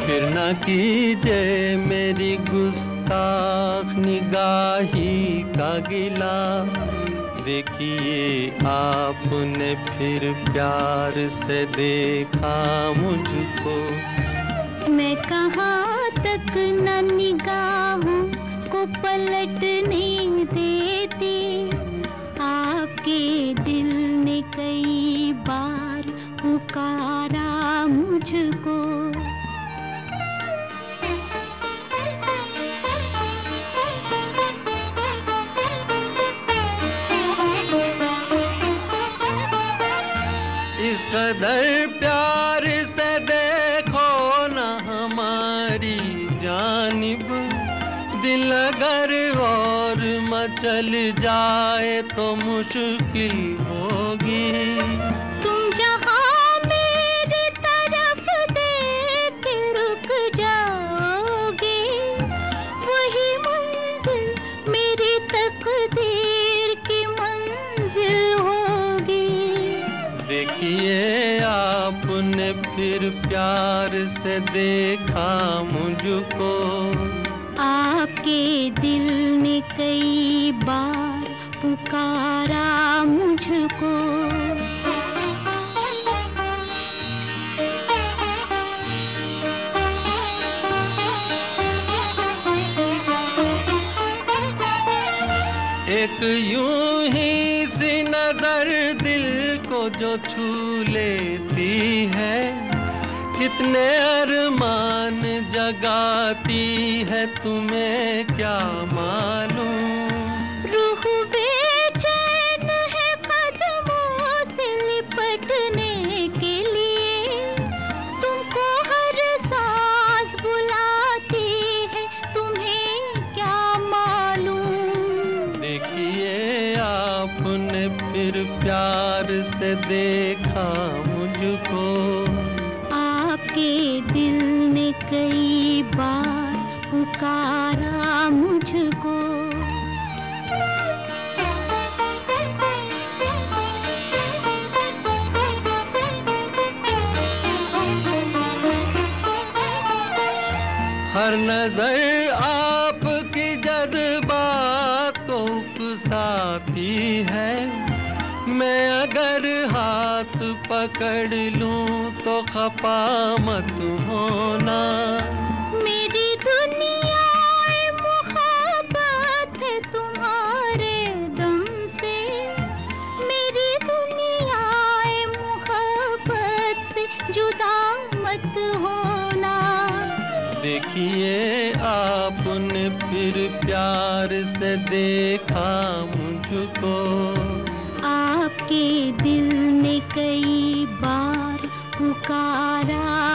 फिर न कीजिए मेरी गुस्ताख निगाही का गिला। देखिए आपने फिर प्यार से देखा मुझको। मैं कहाँ तक न निगाहों को पलटने देती। आपके दिल ने कई बार पुकारा मुझको। इस कदर प्यार से देखो न हमारी जानिब। दिल अगर और मचल जाए तो मुश्किल होगी। तुम जहाँ मेरी तरफ देख रुक जाओगे, वही मंजिल मेरी तकदीर की मंजिल होगी। देखिए आपने फिर प्यार से देखा मुझको। आपके दिल ने कई बार पुकारा मुझको। एक यूं ही सी नजर दिल को जो छू लेती है, कितने अरमान जगाती है तुम्हें क्या मालूम। रूह बेचैन है कदमों से लिपटने के लिए। तुमको हर सांस बुलाती है, तुम्हें क्या मालूम। देखिए आपने फिर प्यार से देखा मुझको। आपके दिल ने कई बार पुकारा मुझको। हर नजर आपकी जज्बात को उकसाती है। मैं अगर हाथ पकड़ लूं तो खफा मत होना। मेरी दुनिया मुहब्बत है तुम्हारे दम से। मेरी दुनिया मुहब्बत से जुदा मत होना। देखिए आपने फिर प्यार से देखा मुझको। आपके दिल ने कई बार पुकारा